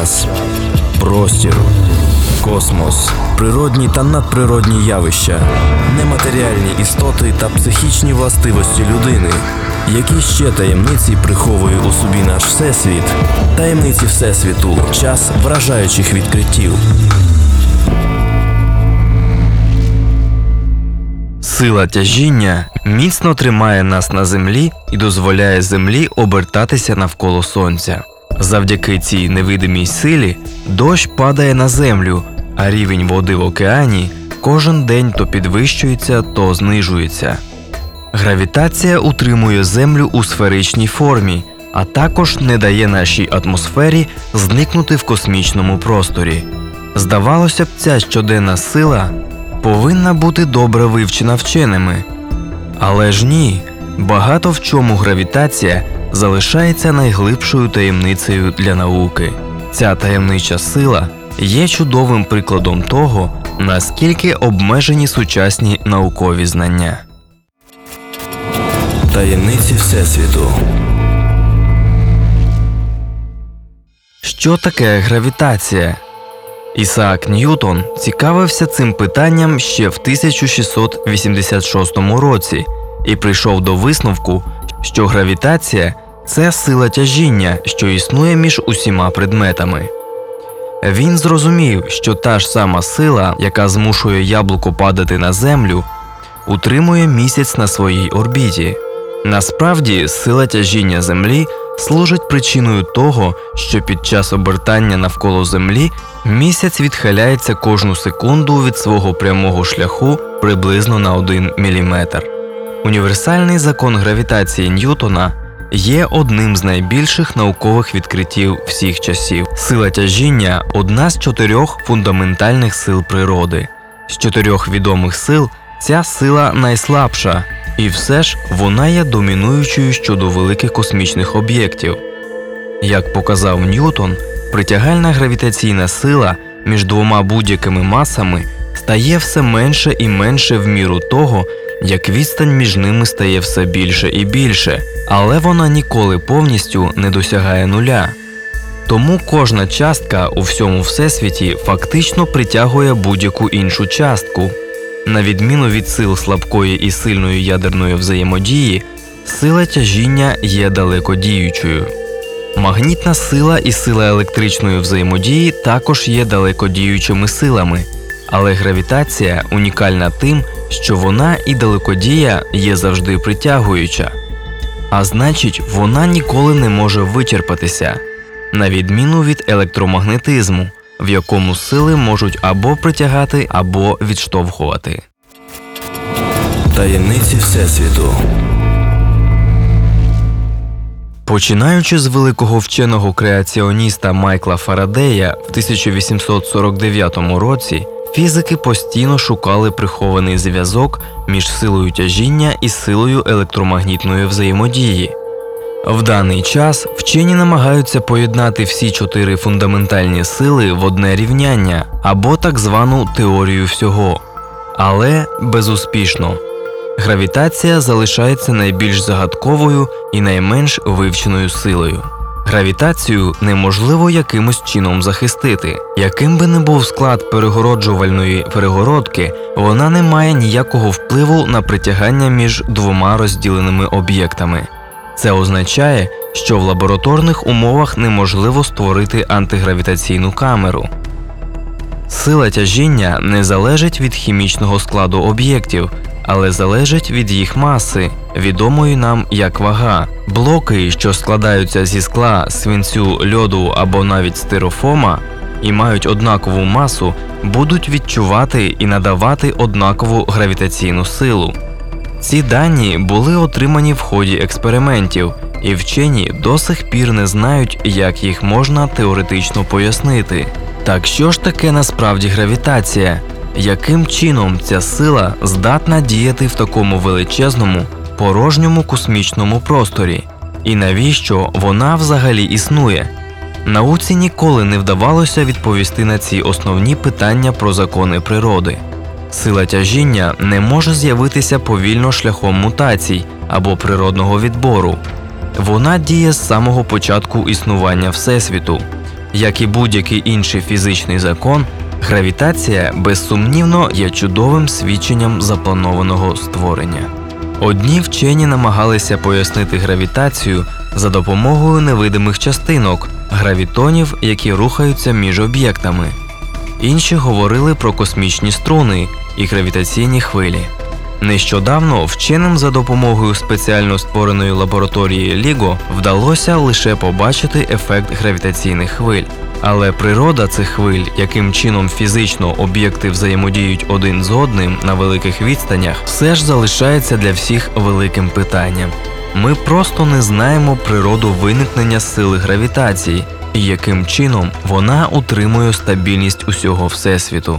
час, простір, космос, природні та надприродні явища, нематеріальні істоти та психічні властивості людини. Які ще таємниці приховує у собі наш Всесвіт? Таємниці Всесвіту. Час вражаючих відкриттів. Сила тяжіння міцно тримає нас на землі і дозволяє землі обертатися навколо сонця. Завдяки цій невидимій силі дощ падає на землю, а рівень води в океані кожен день то підвищується, то знижується. Гравітація утримує Землю у сферичній формі, а також не дає нашій атмосфері зникнути в космічному просторі. Здавалося б, ця щоденна сила повинна бути добре вивчена вченими. Але ж ні, багато в чому гравітація залишається найглибшою таємницею для науки. Ця таємнича сила є чудовим прикладом того, наскільки обмежені сучасні наукові знання. Таємниці Всесвіту. Що таке гравітація? Ісаак Ньютон цікавився цим питанням ще в 1686 році і прийшов до висновку, що гравітація – це сила тяжіння, що існує між усіма предметами. Він зрозумів, що та ж сама сила, яка змушує яблуко падати на Землю, утримує місяць на своїй орбіті. Насправді, сила тяжіння Землі служить причиною того, що під час обертання навколо Землі місяць відхиляється кожну секунду від свого прямого шляху приблизно на 1 мм. Універсальний закон гравітації Ньютона є одним з найбільших наукових відкриттів всіх часів. Сила тяжіння – одна з 4 фундаментальних сил природи. З 4 відомих сил ця сила найслабша, і все ж вона є домінуючою щодо великих космічних об'єктів. Як показав Ньютон, притягальна гравітаційна сила між двома будь-якими масами стає все менше і менше в міру того, як відстань між ними стає все більше і більше, але вона ніколи повністю не досягає нуля. Тому кожна частка у всьому Всесвіті фактично притягує будь-яку іншу частку. На відміну від сил слабкої і сильної ядерної взаємодії, сила тяжіння є далекодіючою. Магнітна сила і сила електричної взаємодії також є далекодіючими силами, але гравітація унікальна тим, що вона і далекодія є завжди притягуюча. А значить, вона ніколи не може вичерпатися, на відміну від електромагнетизму, в якому сили можуть або притягати, або відштовхувати. Таємниці Всесвіту. Починаючи з великого вченого креаціоніста Майкла Фарадея в 1849 році, фізики постійно шукали прихований зв'язок між силою тяжіння і силою електромагнітної взаємодії. В даний час вчені намагаються поєднати всі 4 фундаментальні сили в одне рівняння, або так звану теорію всього. Але безуспішно. Гравітація залишається найбільш загадковою і найменш вивченою силою. Гравітацію неможливо якимось чином захистити. Яким би не був склад перегороджувальної перегородки, вона не має ніякого впливу на притягання між двома розділеними об'єктами. Це означає, що в лабораторних умовах неможливо створити антигравітаційну камеру. Сила тяжіння не залежить від хімічного складу об'єктів, але залежить від їх маси, відомої нам як вага. Блоки, що складаються зі скла, свинцю, льоду або навіть стирофома і мають однакову масу, будуть відчувати і надавати однакову гравітаційну силу. Ці дані були отримані в ході експериментів, і вчені до сих пір не знають, як їх можна теоретично пояснити. Так що ж таке насправді гравітація? Яким чином ця сила здатна діяти в такому величезному, порожньому космічному просторі? І навіщо вона взагалі існує? Науці ніколи не вдавалося відповісти на ці основні питання про закони природи. Сила тяжіння не може з'явитися повільно шляхом мутацій або природного відбору. Вона діє з самого початку існування Всесвіту. Як і будь-який інший фізичний закон, гравітація безсумнівно є чудовим свідченням запланованого створення. Одні вчені намагалися пояснити гравітацію за допомогою невидимих частинок – гравітонів, які рухаються між об'єктами. Інші говорили про космічні струни і гравітаційні хвилі. Нещодавно вченим за допомогою спеціально створеної лабораторії LIGO вдалося лише побачити ефект гравітаційних хвиль. Але природа цих хвиль, яким чином фізично об'єкти взаємодіють один з одним на великих відстанях, все ж залишається для всіх великим питанням. Ми просто не знаємо природу виникнення сили гравітації і яким чином вона утримує стабільність усього Всесвіту.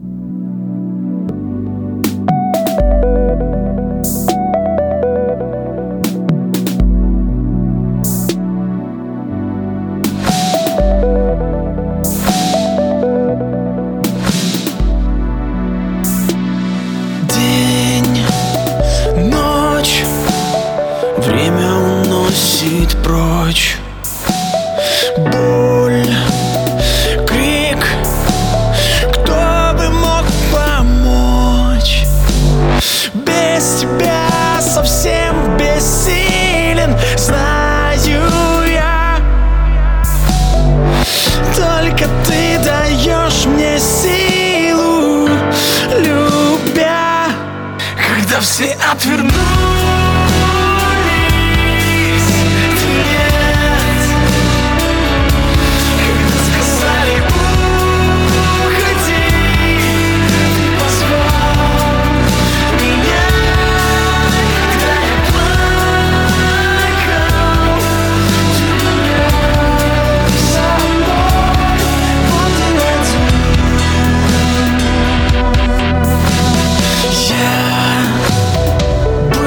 День, ночь, время уносит прочь. Боль, крик, кто бы мог помочь? Без тебя совсем бессилен, знаю я. Только ты даешь мне силу, любя. Когда все отвернулись, нет. Когда сказали уходи, ты позвал меня. Когда я плакал, ты меня со мной, вот и один. Я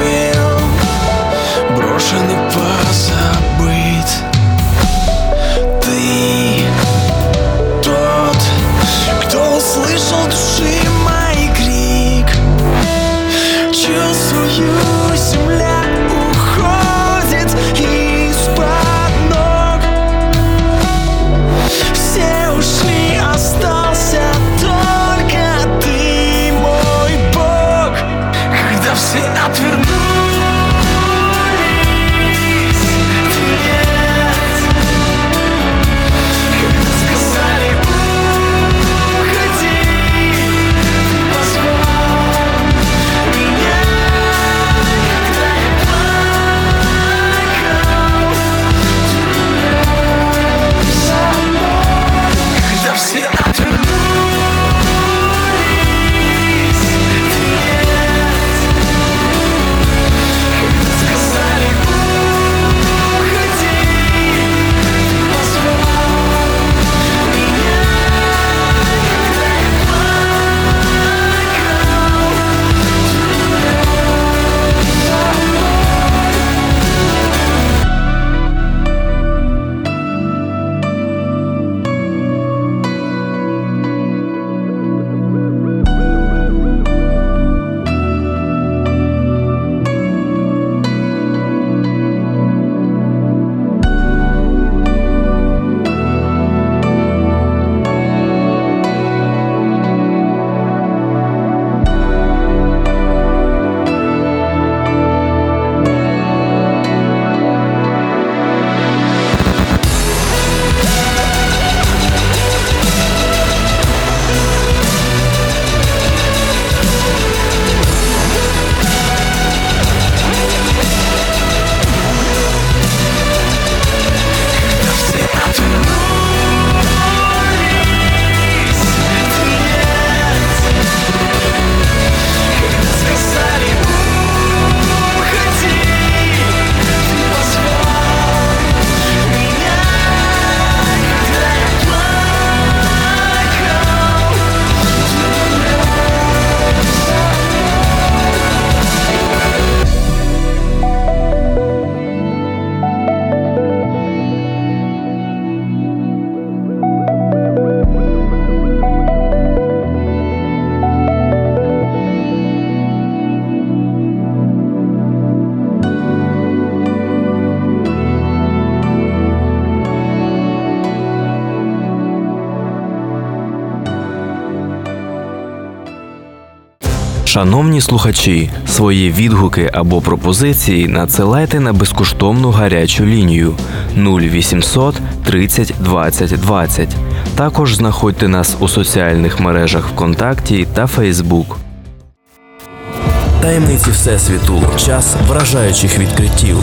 Шановні слухачі, свої відгуки або пропозиції надсилайте на безкоштовну гарячу лінію 0800 30 20 20. Також знаходьте нас у соціальних мережах ВКонтакті та Фейсбук. Таємниці Всесвіту. Час вражаючих відкриттів.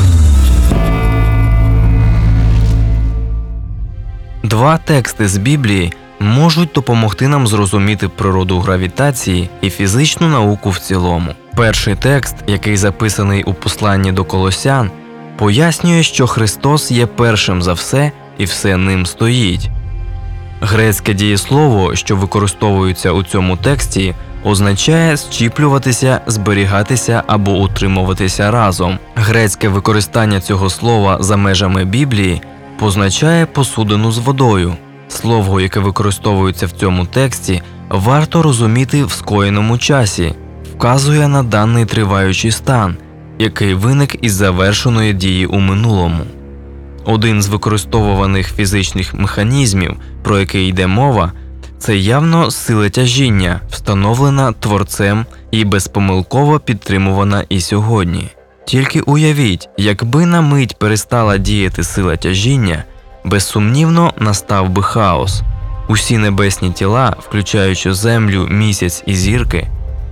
Два тексти з Біблії можуть допомогти нам зрозуміти природу гравітації і фізичну науку в цілому. Перший текст, який записаний у посланні до Колосян, пояснює, що Христос є першим за все і все ним стоїть. Грецьке дієслово, що використовується у цьому тексті, означає зчіплюватися, зберігатися або утримуватися разом. Грецьке використання цього слова за межами Біблії позначає посудину з водою. Слово, яке використовується в цьому тексті, варто розуміти в скоєному часі, вказує на даний триваючий стан, який виник із завершеної дії у минулому. Один з використовуваних фізичних механізмів, про який йде мова, це явно сила тяжіння, встановлена Творцем і безпомилково підтримувана і сьогодні. Тільки уявіть, якби на мить перестала діяти сила тяжіння, безсумнівно настав би хаос. Усі небесні тіла, включаючи землю, місяць і зірки,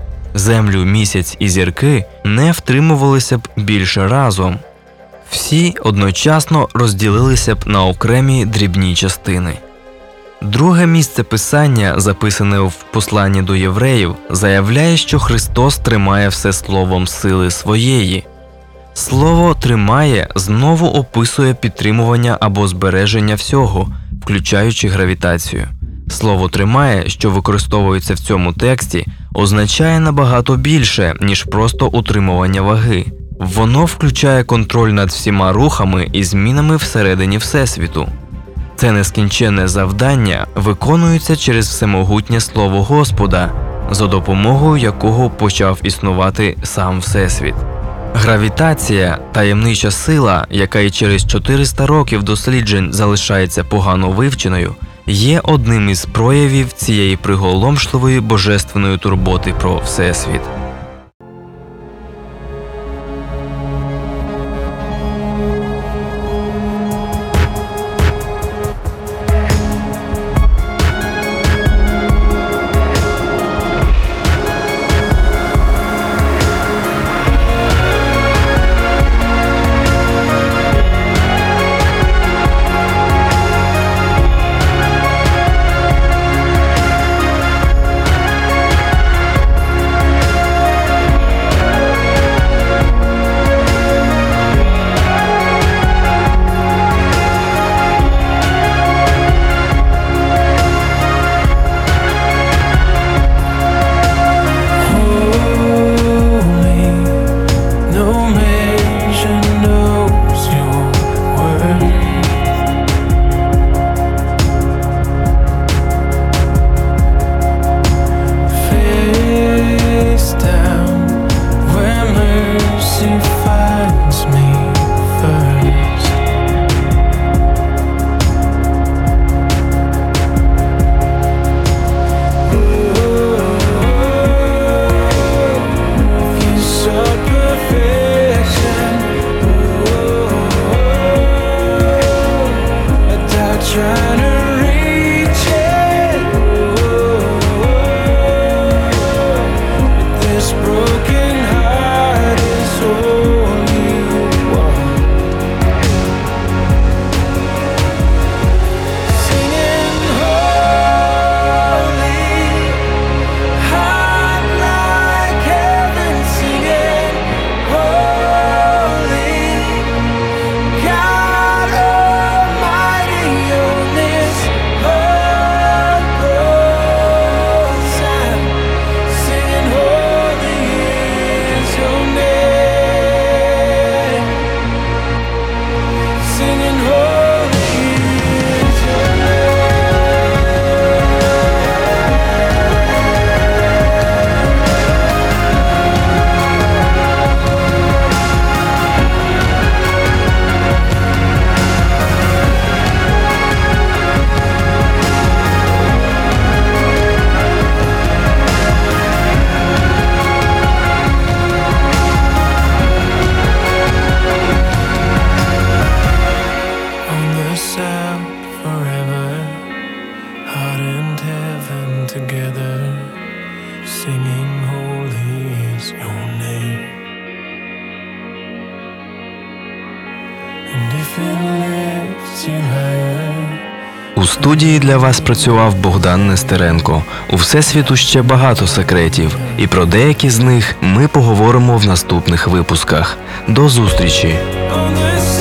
не втримувалися б більше разом. Всі одночасно розділилися б на окремі дрібні частини. Друге місце Писання, записане в посланні до євреїв, заявляє, що Христос тримає все словом сили своєї. Слово «тримає» знову описує підтримування або збереження всього, включаючи гравітацію. Слово «тримає», що використовується в цьому тексті, означає набагато більше, ніж просто утримування ваги. Воно включає контроль над всіма рухами і змінами всередині Всесвіту. Це нескінченне завдання виконується через всемогутнє Слово Господа, за допомогою якого почав існувати сам Всесвіт. Гравітація – таємнича сила, яка і через 400 років досліджень залишається погано вивченою, є одним із проявів цієї приголомшливої божественної турботи про Всесвіт. летим higher. У студії для вас працював Богдан Нестеренко. У Всесвіту ще багато секретів, і про деякі з них ми поговоримо в наступних випусках. До зустрічі! On the